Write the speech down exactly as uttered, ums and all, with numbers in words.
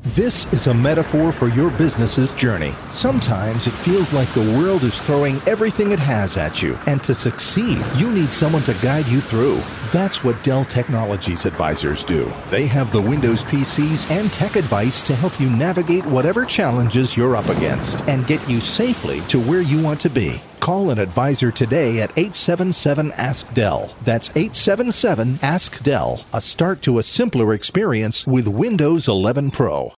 This is a metaphor for your business's journey. Sometimes it feels like the world is throwing everything it has at you, and to succeed, you need someone to guide you through. That's what Dell Technologies advisors do. They have the Windows P Cs and tech advice to help you navigate whatever challenges you're up against and get you safely to where you want to be. Call an advisor today at eight seven seven, ask Dell. That's eight seven seven, ask Dell. A start to a simpler experience with Windows eleven Pro.